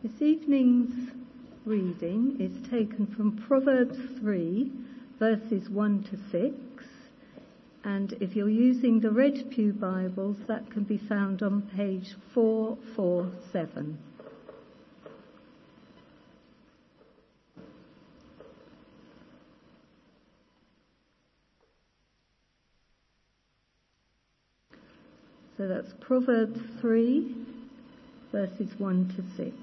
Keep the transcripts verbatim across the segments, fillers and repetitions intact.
This evening's reading is taken from Proverbs three, verses one to six, and if you're using the Red Pew Bibles, that can be found on page four forty-seven. So that's Proverbs three, verses one to six.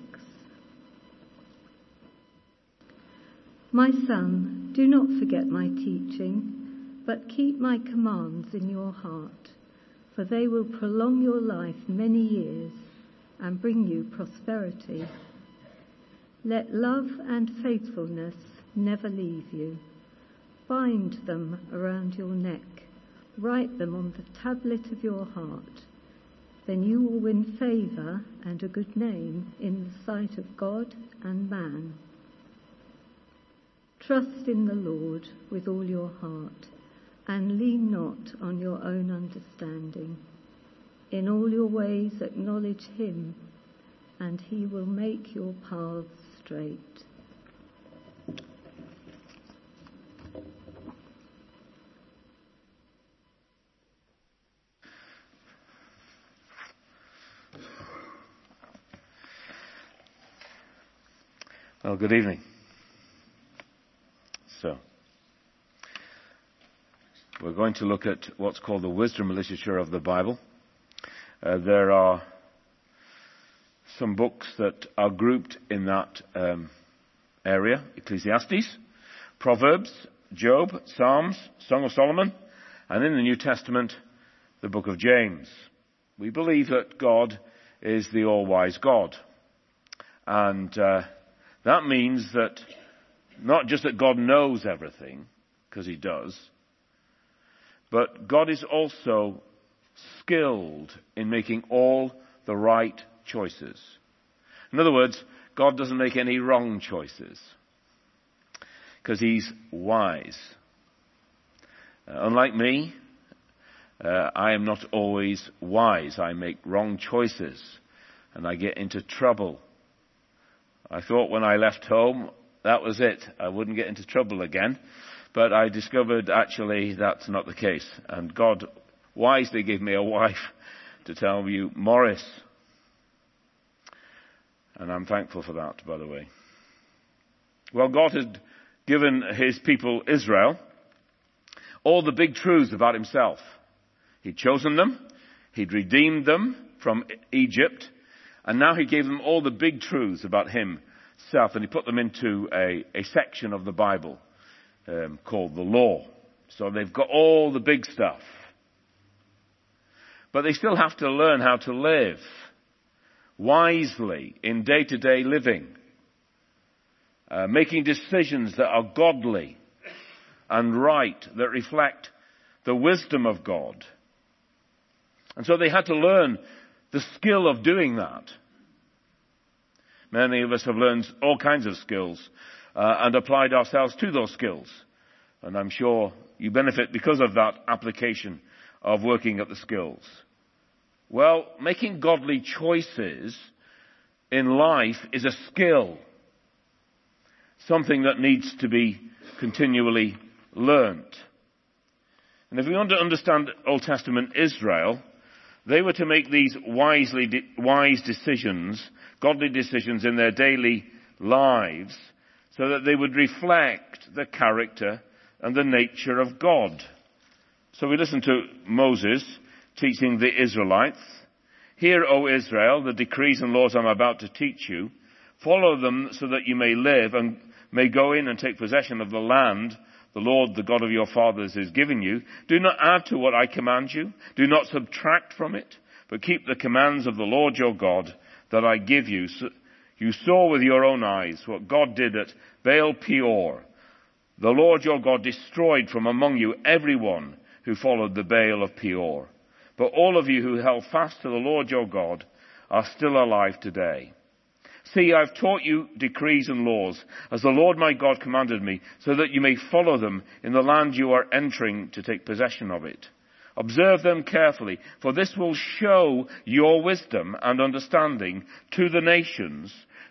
My son, do not forget my teaching, but keep my commands in your heart, for they will prolong your life many years and bring you prosperity. Let love and faithfulness never leave you. Bind them around your neck. Write them on the tablet of your heart. Then you will win favour and a good name in the sight of God and man. Trust in the Lord with all your heart, and lean not on your own understanding. In all your ways acknowledge him, and he will make your paths straight. Well, good evening. So, we're going to look at what's called the wisdom literature of the Bible. Uh, there are some books that are grouped in that um, area: Ecclesiastes, Proverbs, Job, Psalms, Song of Solomon, and in the New Testament, the book of James. We believe that God is the all-wise God. And uh, that means that not just that God knows everything, because he does, but God is also skilled in making all the right choices. In other words, God doesn't make any wrong choices, because he's wise. Uh, unlike me, uh, I am not always wise. I make wrong choices, and I get into trouble. I thought when I left home, that was it. I wouldn't get into trouble again. But I discovered actually that's not the case. And God wisely gave me a wife to tell you, Morris. And I'm thankful for that, by the way. Well, God had given his people Israel all the big truths about himself. He'd chosen them. He'd redeemed them from Egypt. And now he gave them all the big truths about himself, and he put them into a, a section of the Bible um, called the Law. So they've got all the big stuff. But they still have to learn how to live wisely in day-to-day living, uh, making decisions that are godly and right, that reflect the wisdom of God. And so they had to learn the skill of doing that. Many of us have learned all kinds of skills uh, and applied ourselves to those skills. And I'm sure you benefit because of that application of working at the skills. Well, making godly choices in life is a skill. Something that needs to be continually learnt. And if we want to understand Old Testament Israel, they were to make these wisely, wise decisions, godly decisions in their daily lives, so that they would reflect the character and the nature of God. So we listen to Moses teaching the Israelites. Hear, O Israel, the decrees and laws I'm about to teach you. Follow them so that you may live and may go in and take possession of the land the Lord, the God of your fathers, is giving you. Do not add to what I command you. Do not subtract from it, but keep the commands of the Lord your God that I give you. So you saw with your own eyes what God did at Baal Peor. The Lord your God destroyed from among you everyone who followed the Baal of Peor. But all of you who held fast to the Lord your God are still alive today. See, I've taught you decrees and laws, as the Lord my God commanded me, so that you may follow them in the land you are entering to take possession of it. Observe them carefully, for this will show your wisdom and understanding to the nations,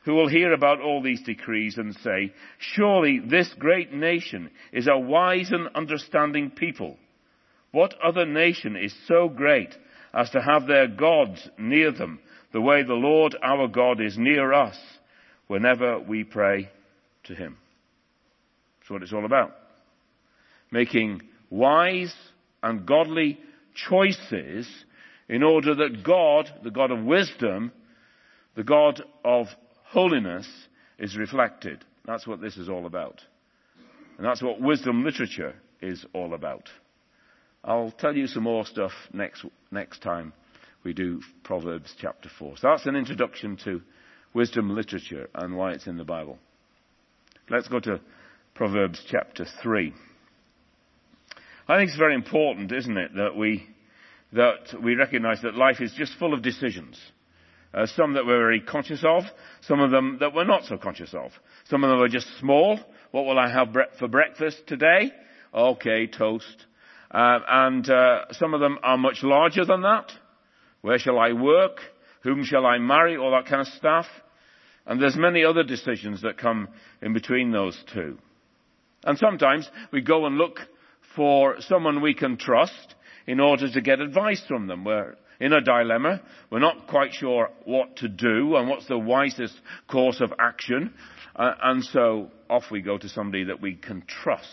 who will hear about all these decrees and say, surely this great nation is a wise and understanding people. What other nation is so great as to have their gods near them, the way the Lord our God is near us whenever we pray to him? That's what it's all about. Making wise and godly choices in order that God, the God of wisdom, the God of holiness, is reflected. That's what this is all about. And that's what wisdom literature is all about. I'll tell you some more stuff next next time we do Proverbs chapter four. So that's an introduction to wisdom literature and why it's in the Bible. Let's go to Proverbs chapter three. I think it's very important, isn't it, that we that we recognize that life is just full of decisions. Uh, some that we're very conscious of, some of them that we're not so conscious of. Some of them are just small. What will I have bre- for breakfast today? Okay, toast. Uh, and uh, some of them are much larger than that. Where shall I work? Whom shall I marry? All that kind of stuff. And there's many other decisions that come in between those two. And sometimes we go and look for someone we can trust in order to get advice from them. We're in a dilemma. We're not quite sure what to do and what's the wisest course of action. Uh, and so off we go to somebody that we can trust.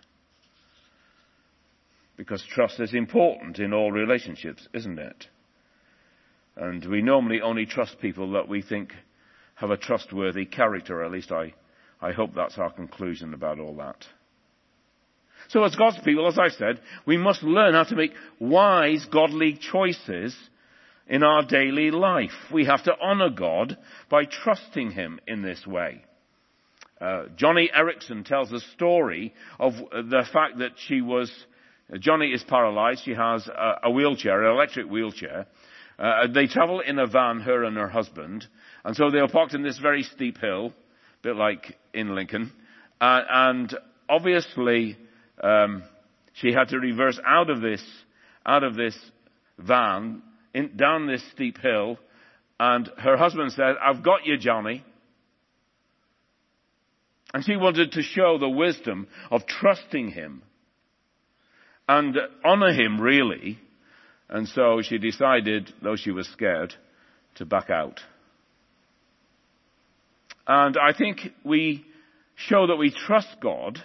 Because trust is important in all relationships, isn't it? And we normally only trust people that we think have a trustworthy character. At least I, I hope that's our conclusion about all that. So as God's people, as I said, we must learn how to make wise, godly choices in our daily life. We have to honor God by trusting him in this way. Uh, Johnny Erickson tells a story of the fact that she was, Johnny is paralyzed. She has a, a wheelchair, an electric wheelchair. Uh, they travel in a van, her and her husband. And so they were parked in this very steep hill, a bit like in Lincoln. Uh, and obviously, Um, she had to reverse out of this, out of this van, in, down this steep hill, and her husband said, "I've got you, Johnny." And she wanted to show the wisdom of trusting him and honor him, really. And so she decided, though she was scared, to back out. And I think we show that we trust God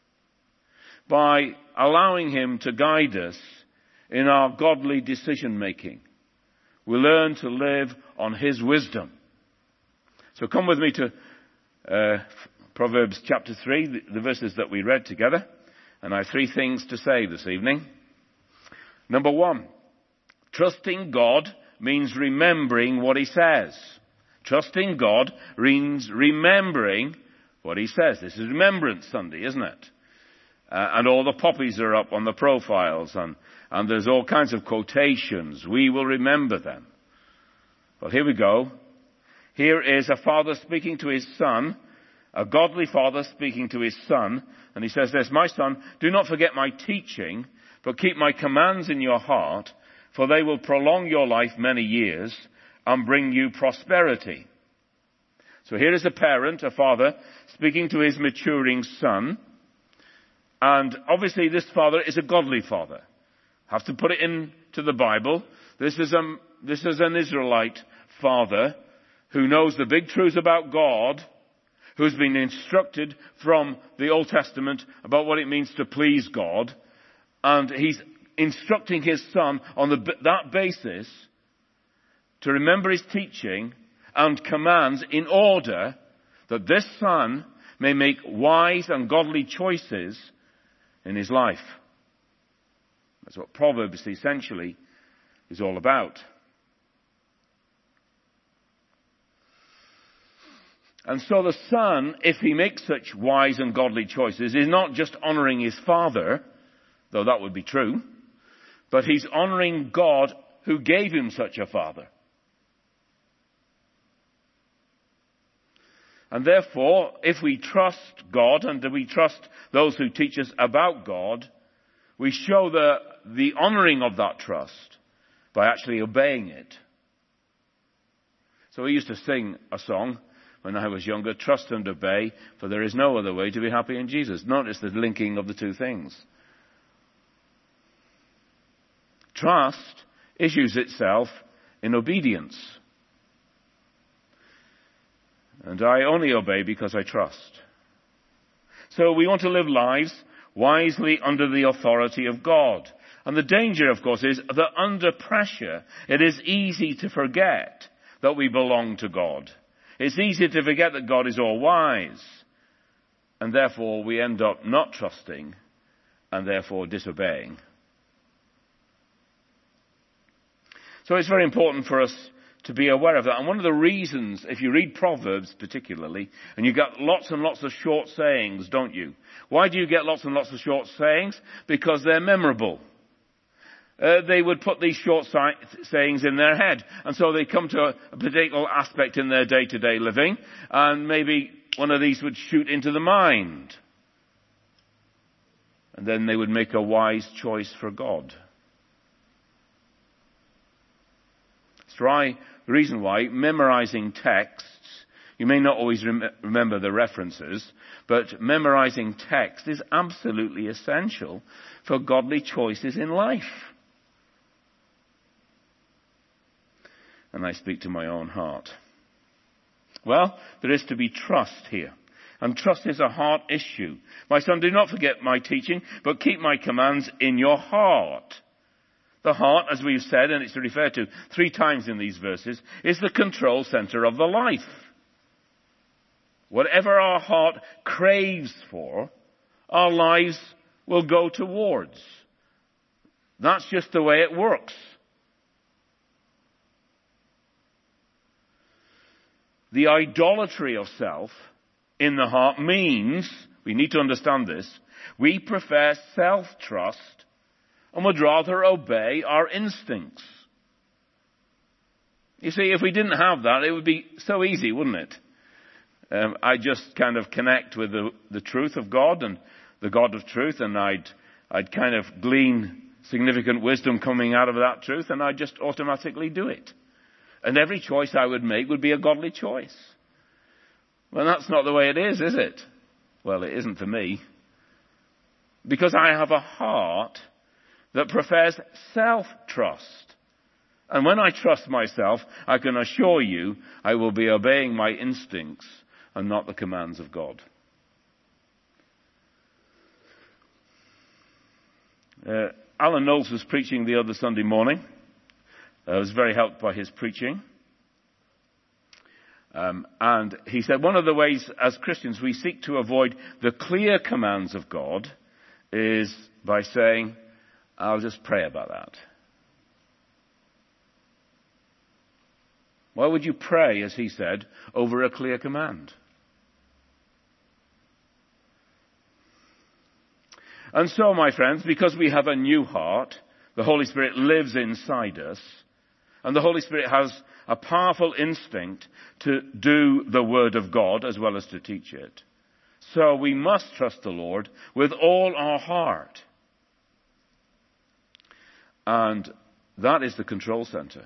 by allowing him to guide us in our godly decision making. We learn to live on his wisdom. So come with me to uh, Proverbs chapter three, the, the verses that we read together. And I have three things to say this evening. Number one, trusting God means remembering what he says. Trusting God means remembering what he says. This is Remembrance Sunday, isn't it? Uh, and all the poppies are up on the profiles, and, and there's all kinds of quotations. We will remember them. Well, here we go. Here is a father speaking to his son, a godly father speaking to his son, and he says this, "My son, do not forget my teaching, but keep my commands in your heart, for they will prolong your life many years and bring you prosperity." So here is a parent, a father, speaking to his maturing son. And obviously this father is a godly father. Have to put it into the Bible. This is a, this is an Israelite father who knows the big truths about God, who's been instructed from the Old Testament about what it means to please God. And he's instructing his son on the, that basis to remember his teaching and commands in order that this son may make wise and godly choices in his life. That's what Proverbs essentially is all about. And so the son, if he makes such wise and godly choices, is not just honoring his father, though that would be true, but he's honoring God who gave him such a father. And therefore, if we trust God and we trust those who teach us about God, we show the, the honoring of that trust by actually obeying it. So we used to sing a song, when I was younger, trust and obey, for there is no other way to be happy in Jesus. Notice the linking of the two things. Trust issues itself in obedience. And I only obey because I trust. So we want to live lives wisely under the authority of God. And the danger, of course, is that under pressure, it is easy to forget that we belong to God. It's easy to forget that God is all wise. And therefore we end up not trusting and therefore disobeying. So it's very important for us to be aware of that. And one of the reasons, if you read Proverbs particularly, and you get lots and lots of short sayings, don't you? Why do you get lots and lots of short sayings? Because they're memorable. Uh, they would put these short si- sayings in their head. And so they come to a, a particular aspect in their day-to-day living, and maybe one of these would shoot into the mind. And then they would make a wise choice for God. That's right. The reason why memorizing texts, you may not always rem- remember the references, but memorizing text is absolutely essential for godly choices in life. And I speak to my own heart. Well, there is to be trust here. And trust is a heart issue. My son, do not forget my teaching, but keep my commands in your heart. The heart, as we've said, and it's referred to three times in these verses, is the control center of the life. Whatever our heart craves for, our lives will go towards. That's just the way it works. The idolatry of self in the heart means, we need to understand this, we prefer self-trust and would rather obey our instincts. You see, if we didn't have that, it would be so easy, wouldn't it? Um, I just kind of connect with the, the truth of God and the God of truth, and I'd, I'd kind of glean significant wisdom coming out of that truth, and I'd just automatically do it. And every choice I would make would be a godly choice. Well, that's not the way it is, is it? Well, it isn't for me. Because I have a heart that prefers self-trust. And when I trust myself, I can assure you I will be obeying my instincts and not the commands of God. Uh, Alan Knowles was preaching the other Sunday morning. I was very helped by his preaching. Um, and he said one of the ways as Christians we seek to avoid the clear commands of God is by saying, I'll just pray about that. Why would you pray, as he said, over a clear command? And so, my friends, because we have a new heart, the Holy Spirit lives inside us, and the Holy Spirit has a powerful instinct to do the Word of God as well as to teach it. So we must trust the Lord with all our heart. And that is the control center.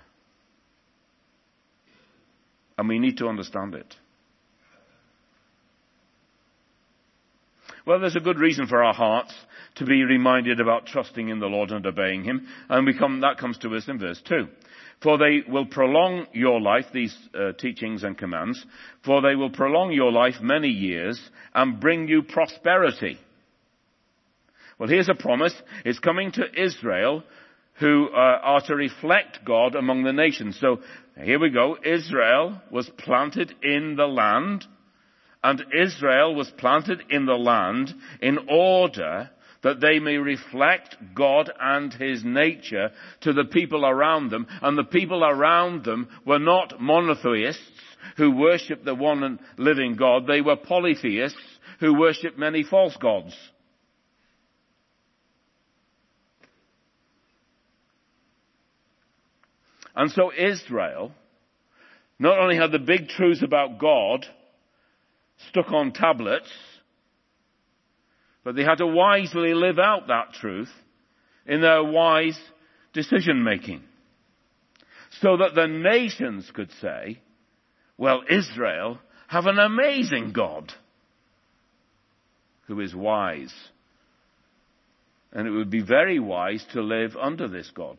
And we need to understand it. Well, there's a good reason for our hearts to be reminded about trusting in the Lord and obeying Him. And we come, that comes to us in verse two. For they will prolong your life, these uh, teachings and commands, for they will prolong your life many years and bring you prosperity. Well, here's a promise. It's coming to Israel, who uh, are to reflect God among the nations. So here we go. Israel was planted in the land, and Israel was planted in the land in order that they may reflect God and His nature to the people around them. And the people around them were not monotheists who worshipped the one and living God. They were polytheists who worshipped many false gods. And so Israel not only had the big truths about God stuck on tablets, but they had to wisely live out that truth in their wise decision making. So that the nations could say, well, Israel have an amazing God who is wise. And it would be very wise to live under this God.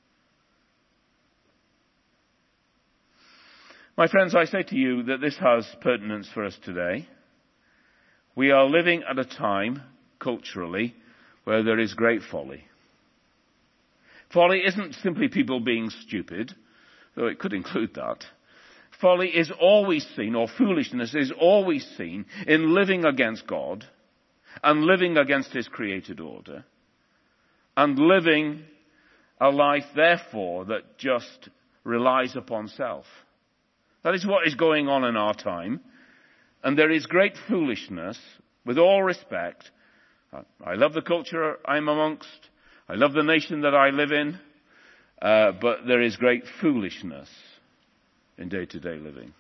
My friends, I say to you that this has pertinence for us today. We are living at a time, culturally, where there is great folly. Folly isn't simply people being stupid, though it could include that. Folly is always seen, or foolishness is always seen, in living against God, and living against his created order, and living a life, therefore, that just relies upon self. That is what is going on in our time. And there is great foolishness, with all respect. I love the culture I'm amongst. I love the nation that I live in. Uh, but there is great foolishness in day-to-day living.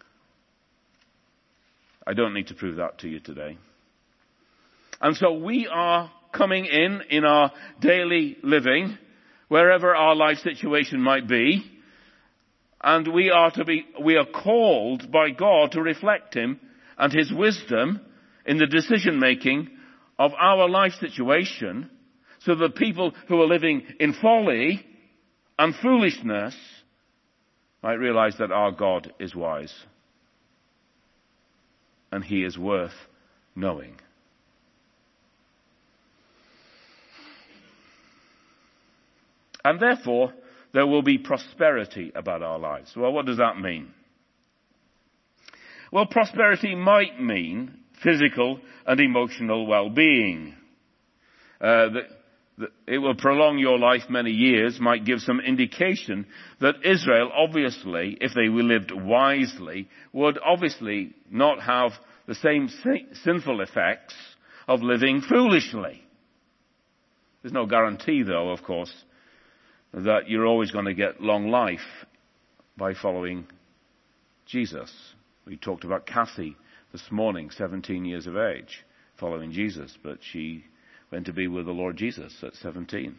I don't need to prove that to you today. And so we are coming in, in our daily living, wherever our life situation might be, and we are to be, we are called by God to reflect him and his wisdom in the decision making of our life situation, so that people who are living in folly and foolishness might realize that our God is wise and he is worth knowing. And therefore, there will be prosperity about our lives. Well, what does that mean? Well, prosperity might mean physical and emotional well-being. Uh, that, that it will prolong your life many years, might give some indication that Israel, obviously, if they lived wisely, would obviously not have the same sinful effects of living foolishly. There's no guarantee, though, of course, that you're always going to get long life by following Jesus. We talked about Kathy this morning, seventeen years of age, following Jesus, but she went to be with the Lord Jesus at seventeen.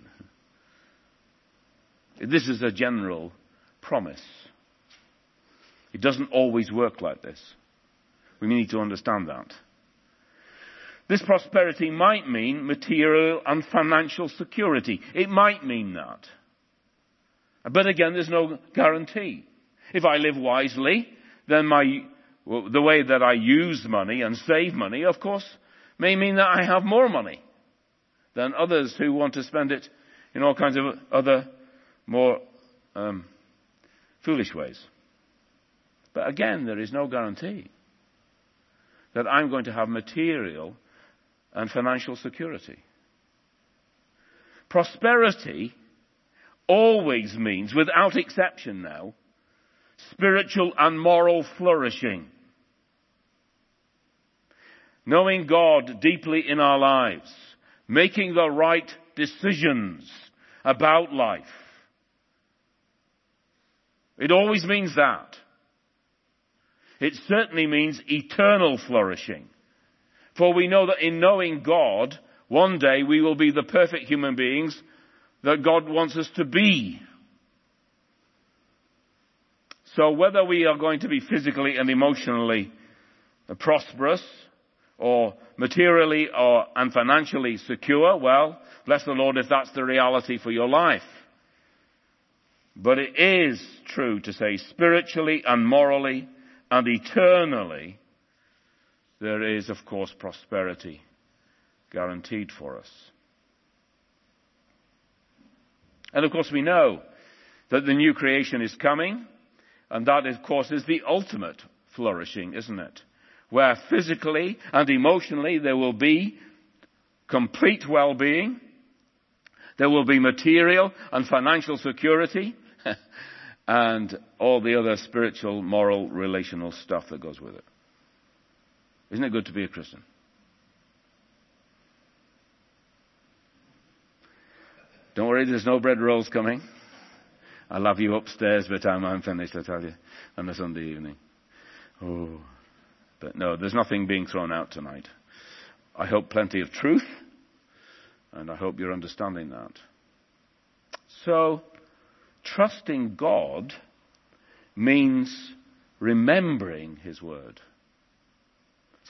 This is a general promise. It doesn't always work like this. We need to understand that. This prosperity might mean material and financial security. It might mean that. But again, there's no guarantee. If I live wisely, then my, well, the way that I use money and save money, of course, may mean that I have more money than others who want to spend it in all kinds of other more um, foolish ways. But again, there is no guarantee that I'm going to have material and financial security. Prosperity always means, without exception now, spiritual and moral flourishing. Knowing God deeply in our lives, making the right decisions about life. It always means that. It certainly means eternal flourishing. For we know that in knowing God, one day we will be the perfect human beings that God wants us to be. So whether we are going to be physically and emotionally prosperous, or materially or and financially secure, well, bless the Lord if that's the reality for your life. But it is true to say spiritually and morally and eternally, there is, of course, prosperity guaranteed for us. And of course we know that the new creation is coming, and that, of course, is the ultimate flourishing, isn't it? Where physically and emotionally there will be complete well-being, there will be material and financial security, and all the other spiritual, moral, relational stuff that goes with it. Isn't it good to be a Christian? Don't worry, there's no bread rolls coming. I love you upstairs by the time I'm finished, I tell you, on a Sunday evening. Oh, but no, there's nothing being thrown out tonight. I hope plenty of truth, and I hope you're understanding that. So, trusting God means remembering His word.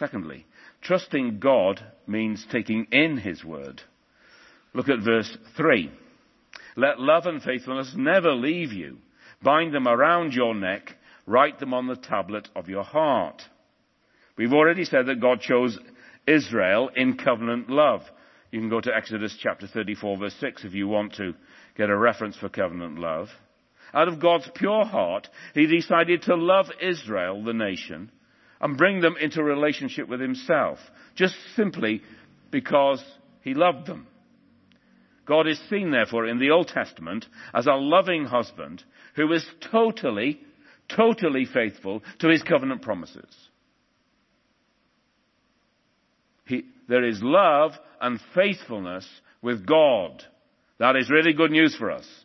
Secondly, trusting God means taking in his word. Look at verse three. Let love and faithfulness never leave you. Bind them around your neck. Write them on the tablet of your heart. We've already said that God chose Israel in covenant love. You can go to Exodus chapter thirty-four, verse six, if you want to get a reference for covenant love. Out of God's pure heart, he decided to love Israel, the nation, and bring them into relationship with himself, just simply because he loved them. God is seen, therefore, in the Old Testament as a loving husband who is totally, totally faithful to his covenant promises. He, there is love and faithfulness with God. That is really good news for us.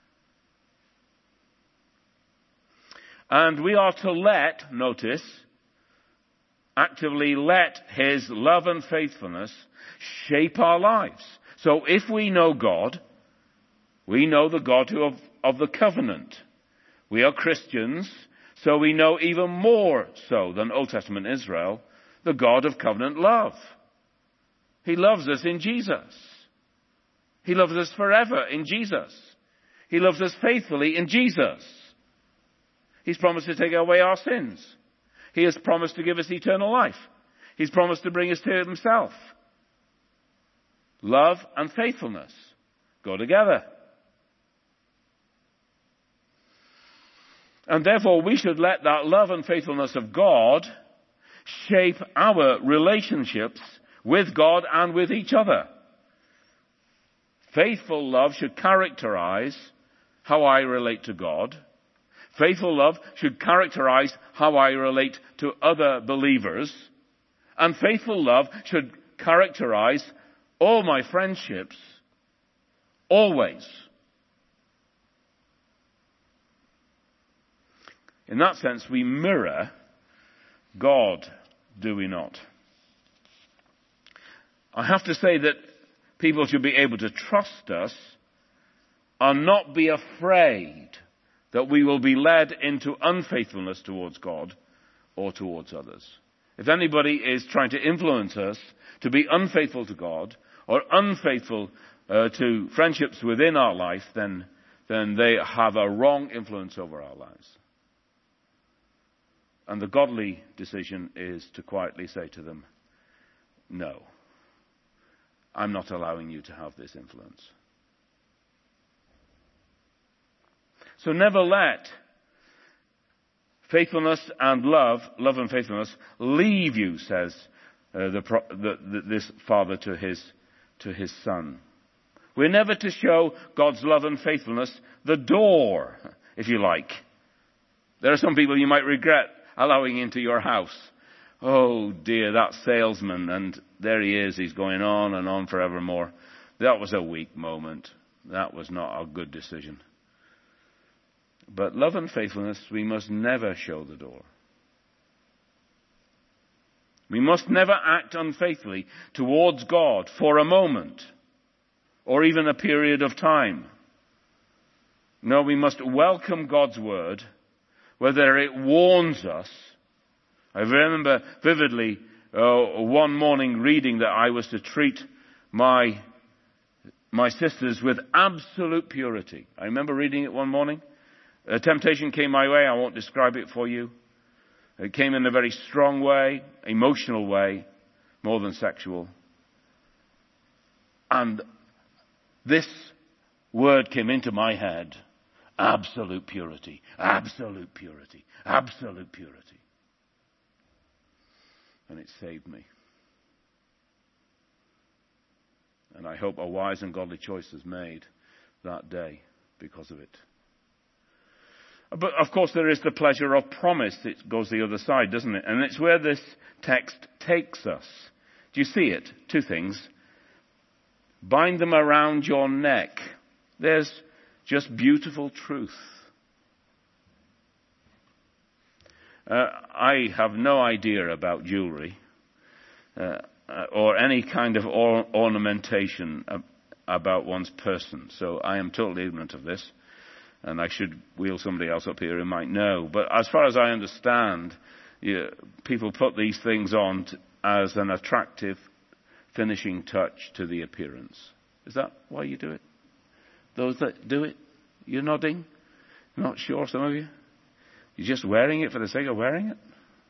And we are to let, notice, actively let his love and faithfulness shape our lives. So if we know God, we know the God who of, of the covenant. We are Christians, so we know even more so than Old Testament Israel, the God of covenant love. He loves us in Jesus. He loves us forever in Jesus. He loves us faithfully in Jesus. He's promised to take away our sins. He has promised to give us eternal life. He's promised to bring us to himself. Love and faithfulness go together. And therefore we should let that love and faithfulness of God shape our relationships with God and with each other. Faithful love should characterize how I relate to God. Faithful love should characterize how I relate to other believers. And faithful love should characterize all my friendships, always. In that sense, we mirror God, do we not? I have to say that people should be able to trust us and not be afraid that we will be led into unfaithfulness towards God or towards others. If anybody is trying to influence us to be unfaithful to God or unfaithful uh, to friendships within our life, then, then they have a wrong influence over our lives. And the godly decision is to quietly say to them, no, I'm not allowing you to have this influence. So never let faithfulness and love, love and faithfulness, leave you, says uh, the, the, the, this father to his, to his son. We're never to show God's love and faithfulness the door, if you like. There are some people you might regret allowing into your house. Oh dear, that salesman, and there he is, he's going on and on forevermore. That was a weak moment. That was not a good decision. But love and faithfulness, we must never show the door. We must never act unfaithfully towards God for a moment or even a period of time. No, we must welcome God's word, whether it warns us. I remember vividly uh, one morning reading that I was to treat my, my sisters with absolute purity. I remember reading it one morning. A temptation came my way. I won't describe it for you. It came in a very strong way, emotional way, more than sexual. And this word came into my head. Absolute purity, absolute purity, absolute purity. And it saved me. And I hope a wise and godly choice was made that day because of it. But of course there is the pleasure of promise. It goes the other side, doesn't it? And it's where this text takes us. Do you see it? Two things. Bind them around your neck. There's just beautiful truth. Uh, I have no idea about jewelry uh, or any kind of or- ornamentation ab- about one's person. So I am totally ignorant of this. And I should wheel somebody else up here who might know. But as far as I understand, you, people put these things on to, as an attractive finishing touch to the appearance. Is that why you do it? Those that do it, you're nodding? Not sure, some of you? You're just wearing it for the sake of wearing it?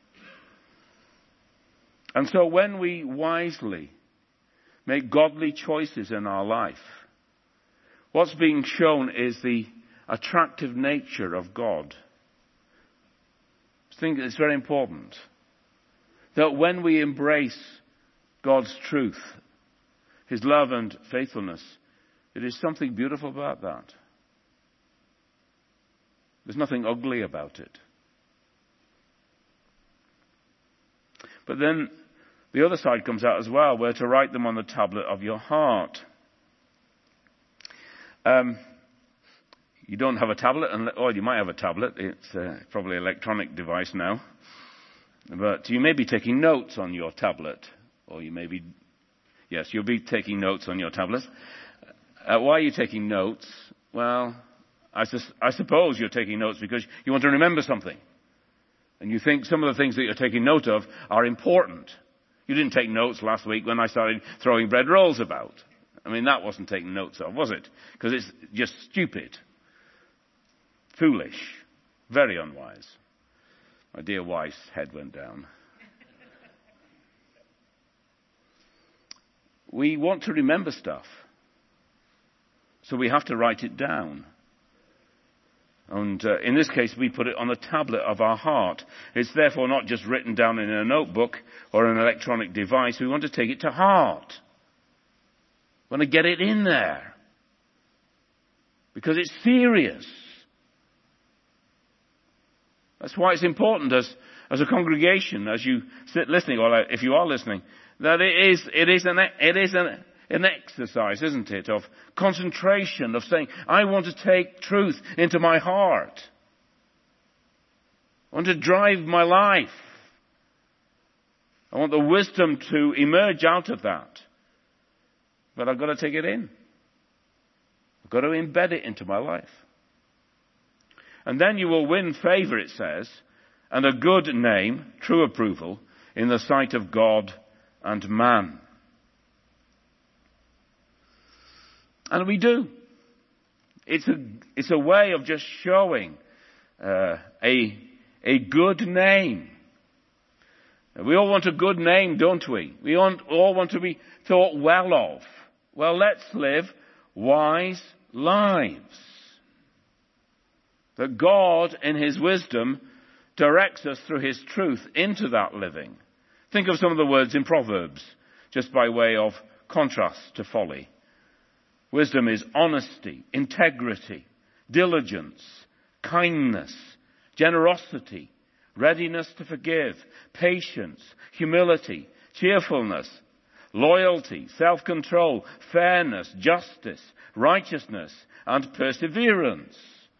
And so when we wisely make godly choices in our life, what's being shown is the attractive nature of God. I think it's very important that when we embrace God's truth, His love and faithfulness, it is something beautiful about that. There's nothing ugly about it. But then the other side comes out as well. We're to write them on the tablet of your heart. Um, you don't have a tablet, and, or you might have a tablet. It's uh, probably an electronic device now. But you may be taking notes on your tablet. Or you may be, yes, you'll be taking notes on your tablet. Uh, why are you taking notes? Well, I, sus- I suppose you're taking notes because you want to remember something. And you think some of the things that you're taking note of are important. You didn't take notes last week when I started throwing bread rolls about. I mean, that wasn't taken notes of, was it? Because it's just stupid, foolish, very unwise. My dear wife's head went down. We want to remember stuff. So we have to write it down. And uh, in this case, we put it on the tablet of our heart. It's therefore not just written down in a notebook or an electronic device. We want to take it to heart. We want to get it in there. Because it's serious. That's why it's important as, as a congregation, as you sit listening, or if you are listening, that it is, it is an, it is an, an exercise, isn't it, of concentration, of saying, I want to take truth into my heart. I want to drive my life. I want the wisdom to emerge out of that. But I've got to take it in. I've got to embed it into my life. And then you will win favor, it says, and a good name, true approval, in the sight of God and man. And we do. It's a, it's a way of just showing uh, a, a good name. We all want a good name, don't we? We all want to be thought well of. Well, let's live wise lives. That God, in His wisdom, directs us through His truth into that living. Think of some of the words in Proverbs, just by way of contrast to folly. Wisdom is honesty, integrity, diligence, kindness, generosity, readiness to forgive, patience, humility, cheerfulness, loyalty, self-control, fairness, justice, righteousness, and perseverance.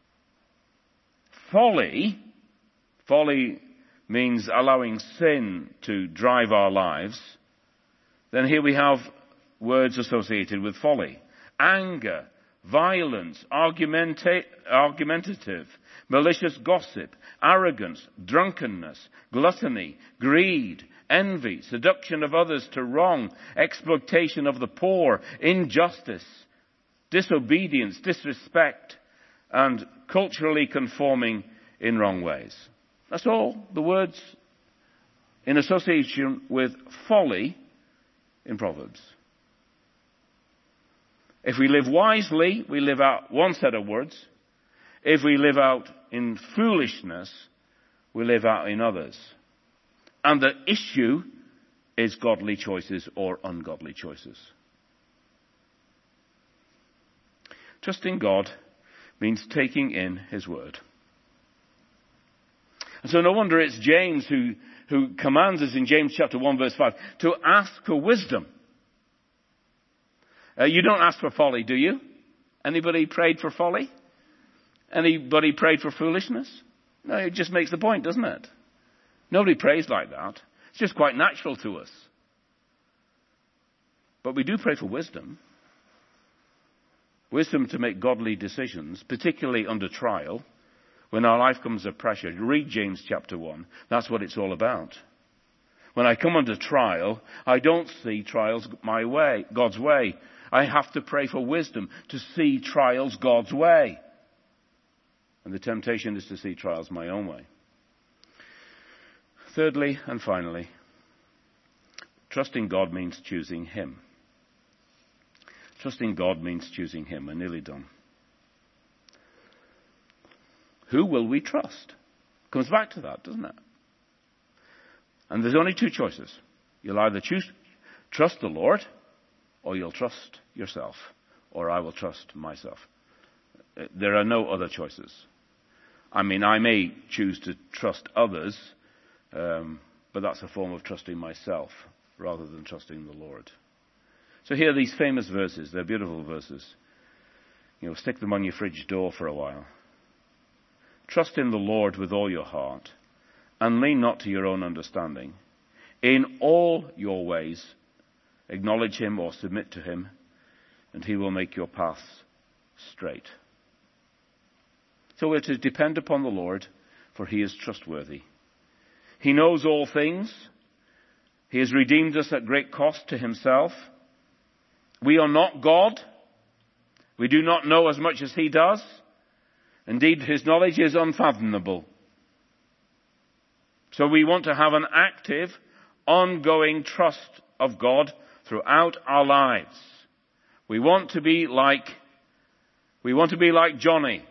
Folly, folly means allowing sin to drive our lives. Then here we have words associated with folly. Anger, violence, argumenta- argumentative, malicious gossip, arrogance, drunkenness, gluttony, greed, envy, seduction of others to wrong, exploitation of the poor, injustice, disobedience, disrespect, and culturally conforming in wrong ways. That's all the words in association with folly in Proverbs. If we live wisely, we live out one set of words. If we live out in foolishness, we live out in others. And the issue is godly choices or ungodly choices. Trusting God means taking in His word. And so no wonder it's James who, who commands us in James chapter one verse five to ask for wisdom. Uh, you don't ask for folly, do you? Anybody prayed for folly? Anybody prayed for foolishness? No, it just makes the point, doesn't it? Nobody prays like that. It's just quite natural to us. But we do pray for wisdom. Wisdom to make godly decisions, particularly under trial, When our life comes under pressure, read James chapter one. That's what it's all about. When I come under trial, I don't see trials my way, God's way. I have to pray for wisdom to see trials God's way. And the temptation is to see trials my own way. Thirdly and finally, trusting God means choosing Him. Trusting God means choosing Him. We're nearly done. Who will we trust? Comes back to that, doesn't it? And there's only two choices. You'll either choose, trust the Lord, or you'll trust yourself, or I will trust myself. There are no other choices. I mean, I may choose to trust others, um, but that's a form of trusting myself rather than trusting the Lord. So here are these famous verses. They're beautiful verses. You know, stick them on your fridge door for a while. Trust in the Lord with all your heart, and lean not to your own understanding. In all your ways, acknowledge Him or submit to Him, and He will make your paths straight. So we're to depend upon the Lord, for He is trustworthy. He knows all things. He has redeemed us at great cost to Himself. We are not God. We do not know as much as He does. Indeed, His knowledge is unfathomable. So we want to have an active, ongoing trust of God throughout our lives. We want to be like, we want to be like Johnny.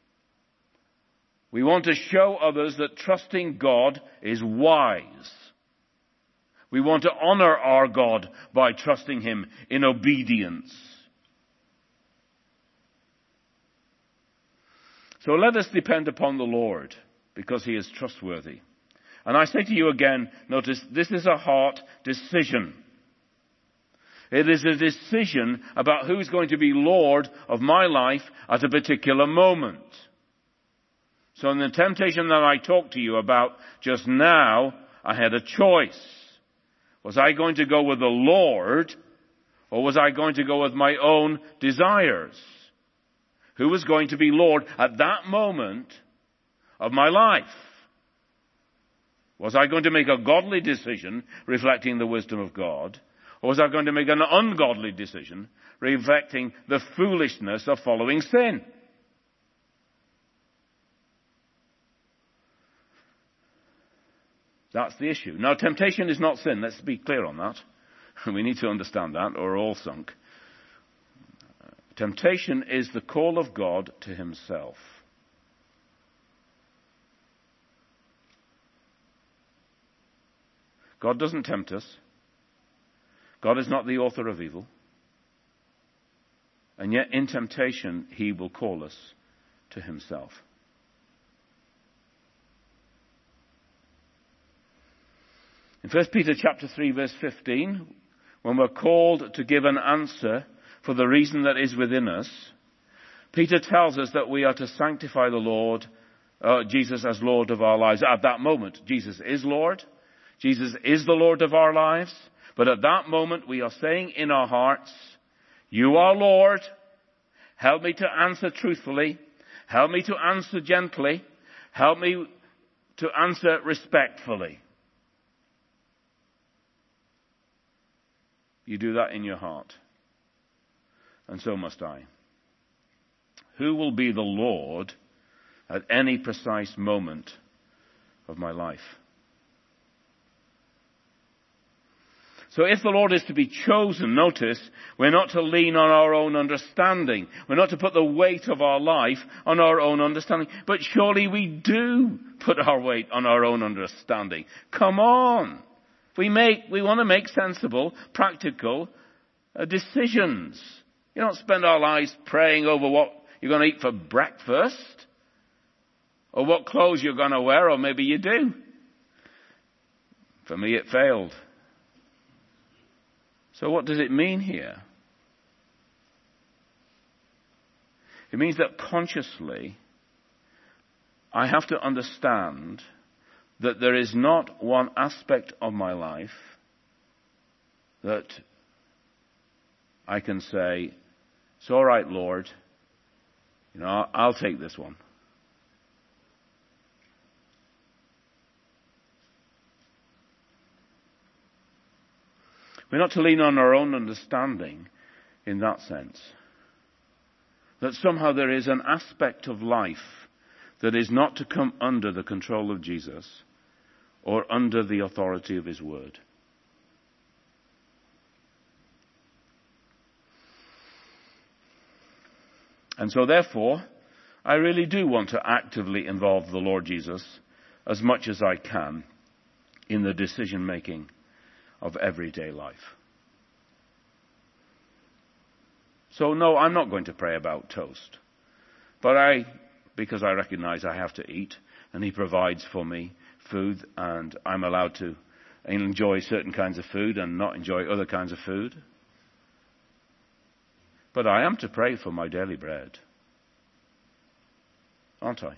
We want to show others that trusting God is wise. We want to honor our God by trusting Him in obedience. So let us depend upon the Lord because He is trustworthy. And I say to you again, notice, this is a heart decision. It is a decision about who's going to be Lord of my life at a particular moment. So in the temptation that I talked to you about just now, I had a choice. Was I going to go with the Lord, or was I going to go with my own desires? Who was going to be Lord at that moment of my life? Was I going to make a godly decision reflecting the wisdom of God? Or was I going to make an ungodly decision reflecting the foolishness of following sin? That's the issue. Now, temptation is not sin. Let's be clear on that. We need to understand that, or we're all sunk. Temptation is the call of God to Himself. God doesn't tempt us. God is not the author of evil. And yet in temptation, He will call us to Himself. In First Peter chapter three, verse fifteen, when we're called to give an answer for the reason that is within us, Peter tells us that we are to sanctify the Lord, uh, Jesus as Lord of our lives. At that moment, Jesus is Lord. Jesus is the Lord of our lives. But at that moment, we are saying in our hearts, You are Lord. Help me to answer truthfully. Help me to answer gently. Help me to answer respectfully. You do that in your heart. And so must I. Who will be the Lord at any precise moment of my life? So if the Lord is to be chosen, notice, we're not to lean on our own understanding. We're not to put the weight of our life on our own understanding. But surely we do put our weight on our own understanding. Come on. We make, we want to make sensible, practical uh, decisions. You don't spend our lives praying over what you're going to eat for breakfast, or what clothes you're going to wear, or maybe you do. For me, it failed. So what does it mean here? It means that consciously, I have to understand that there is not one aspect of my life that I can say, it's all right, Lord, you know, I'll, I'll take this one. We're not to lean on our own understanding in that sense. That somehow there is an aspect of life that is not to come under the control of Jesus or under the authority of his word. And so therefore, I really do want to actively involve the Lord Jesus as much as I can in the decision making of everyday life. So no, I'm not going to pray about toast. But I, because I recognize I have to eat, and he provides for me food, and I'm allowed to enjoy certain kinds of food and not enjoy other kinds of food. But I am to pray for my daily bread. Aren't I?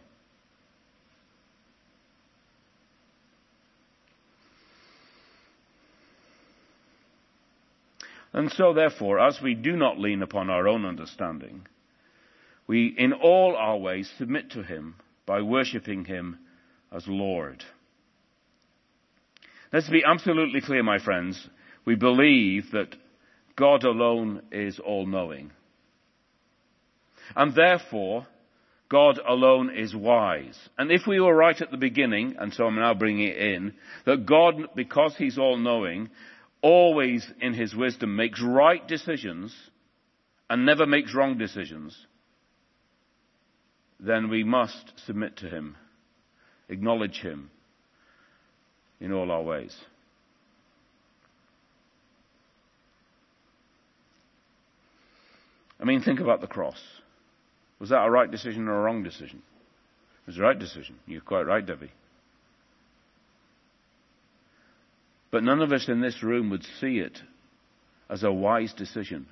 And so, therefore, as we do not lean upon our own understanding, we in all our ways submit to him by worshipping him as Lord. Let's be absolutely clear, my friends. We believe that God alone is all-knowing. And therefore, God alone is wise. And if we were right at the beginning, and so I'm now bringing it in, that God, because he's all-knowing, always in his wisdom makes right decisions and never makes wrong decisions, then we must submit to him, acknowledge him in all our ways. I mean, think about the cross. Was that a right decision or a wrong decision? It was a right decision. You're quite right, Debbie. But none of us in this room would see it as a wise decision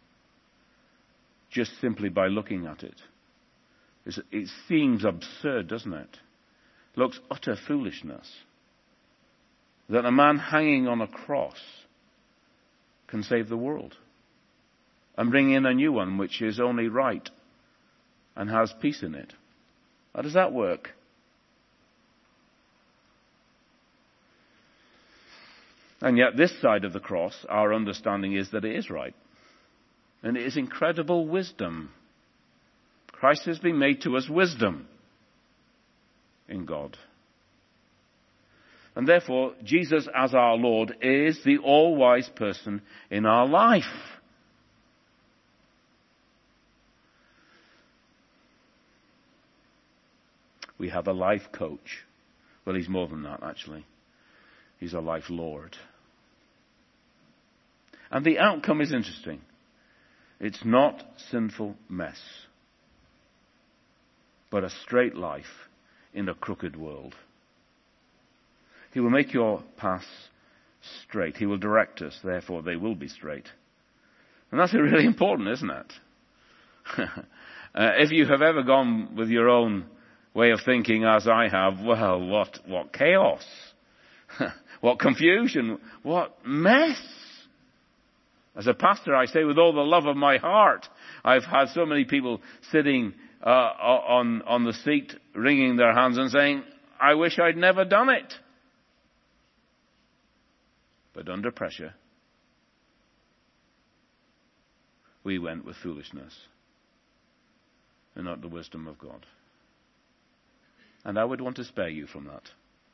just simply by looking at it. It's, it seems absurd, doesn't it? It looks utter foolishness that a man hanging on a cross can save the world and bring in a new one which is only right and has peace in it. How does that work? And yet this side of the cross, our understanding is that it is right. And it is incredible wisdom. Christ has been made to us wisdom in God. And therefore, Jesus as our Lord is the all-wise person in our life. We have a life coach. Well, he's more than that, actually. He's a life Lord. And the outcome is interesting. It's not sinful mess, but a straight life in a crooked world. He will make your paths straight. He will direct us, therefore they will be straight. And that's really important, isn't it? uh, if you have ever gone with your own way of thinking as I have, well, what, what chaos. What confusion. What mess. As a pastor, I say with all the love of my heart, I've had so many people sitting uh, on, on the seat, wringing their hands and saying, I wish I'd never done it. But under pressure, we went with foolishness and not the wisdom of God. And I would want to spare you from that.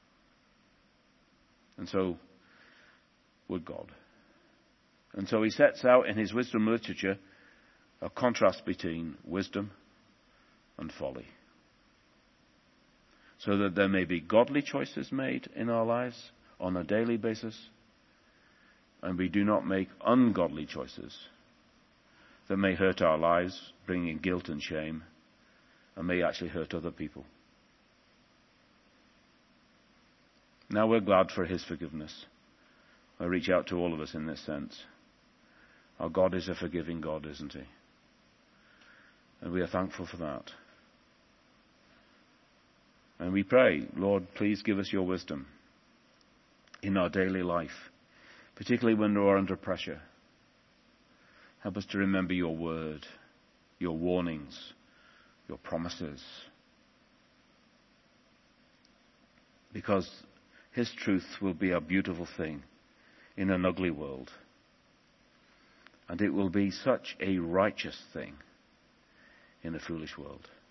And so would God. And so he sets out in his wisdom literature a contrast between wisdom and folly. So that there may be godly choices made in our lives on a daily basis, and we do not make ungodly choices that may hurt our lives, bringing guilt and shame, and may actually hurt other people. Now we're glad for his forgiveness. I reach out to all of us in this sense. Our God is a forgiving God, isn't he? And we are thankful for that. And we pray, Lord, please give us your wisdom in our daily life, particularly when we're under pressure. Help us to remember your word, your warnings, your promises. Because his truth will be a beautiful thing in an ugly world. And it will be such a righteous thing in a foolish world.